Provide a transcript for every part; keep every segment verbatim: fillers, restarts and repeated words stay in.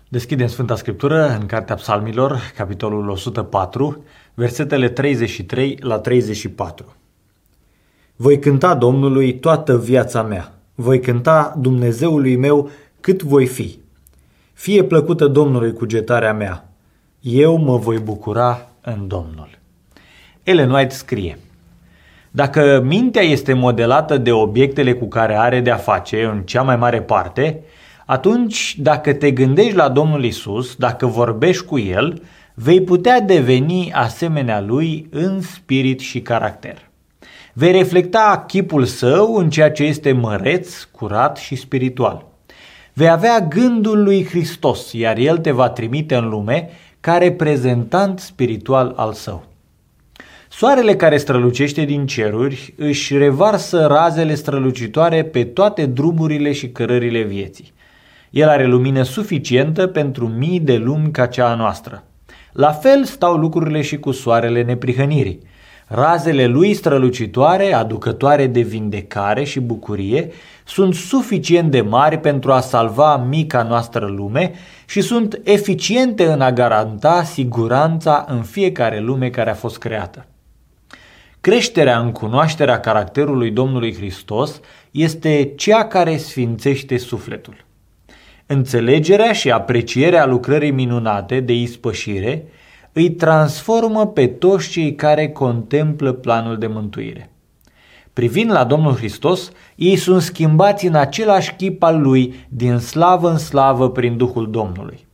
Deschidem Sfânta Scriptură în Cartea Psalmilor, capitolul o sută patru, versetele treizeci și trei la treizeci și patru. Voi cânta Domnului toată viața mea, voi cânta Dumnezeului meu cât voi fi. Fie plăcută Domnului cugetarea mea, eu mă voi bucura în Domnul. Ellen White scrie: dacă mintea este modelată de obiectele cu care are de-a face în cea mai mare parte, atunci dacă te gândești la Domnul Isus, dacă vorbești cu El, vei putea deveni asemenea Lui în spirit și caracter. Vei reflecta chipul Său în ceea ce este măreț, curat și spiritual. Vei avea gândul lui Hristos, iar El te va trimite în lume ca reprezentant spiritual al Său. Soarele care strălucește din ceruri își revarsă razele strălucitoare pe toate drumurile și cărările vieții. El are lumină suficientă pentru mii de lumi ca cea a noastră. La fel stau lucrurile și cu soarele neprihănirii. Razele lui strălucitoare, aducătoare de vindecare și bucurie, sunt suficient de mari pentru a salva mica noastră lume și sunt eficiente în a garanta siguranța în fiecare lume care a fost creată. Creșterea în cunoașterea caracterului Domnului Hristos este cea care sfințește sufletul. Înțelegerea și aprecierea lucrării minunate de ispășire îi transformă pe toți cei care contemplă planul de mântuire. Privind la Domnul Hristos, ei sunt schimbați în același chip al Lui, din slavă în slavă prin Duhul Domnului.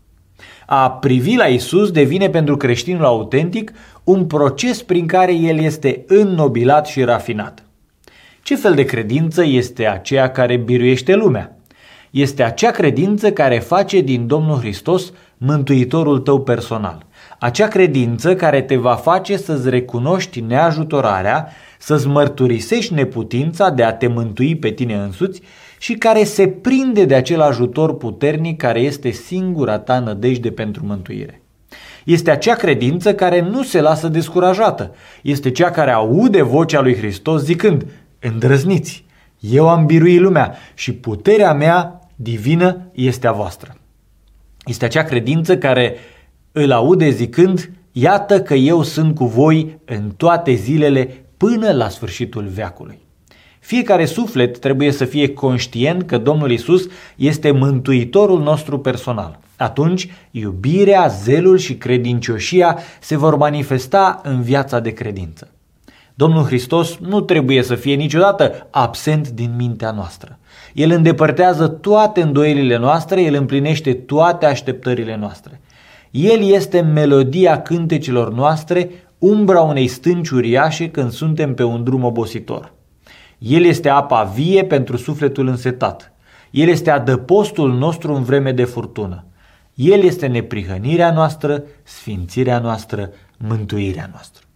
A privi la Isus devine pentru creștinul autentic un proces prin care el este înnobilat și rafinat. Ce fel de credință este aceea care biruiește lumea? Este acea credință care face din Domnul Hristos mântuitorul tău personal. Acea credință care te va face să-ți recunoști neajutorarea, să-ți mărturisești neputința de a te mântui pe tine însuți și care se prinde de acel ajutor puternic care este singura ta nădejde pentru mântuire. Este acea credință care nu se lasă descurajată. Este cea care aude vocea lui Hristos zicând: îndrăzniți, eu am biruit lumea și puterea mea divină este a voastră. Este acea credință care îl aude zicând: iată că eu sunt cu voi în toate zilele până la sfârșitul veacului. Fiecare suflet trebuie să fie conștient că Domnul Isus este mântuitorul nostru personal. Atunci, iubirea, zelul și credincioșia se vor manifesta în viața de credință. Domnul Hristos nu trebuie să fie niciodată absent din mintea noastră. El îndepărtează toate îndoielile noastre, El împlinește toate așteptările noastre. El este melodia cântecelor noastre, umbra unei stânci uriașe când suntem pe un drum obositor. El este apa vie pentru sufletul însetat. El este adăpostul nostru în vreme de furtună. El este neprihănirea noastră, sfințirea noastră, mântuirea noastră.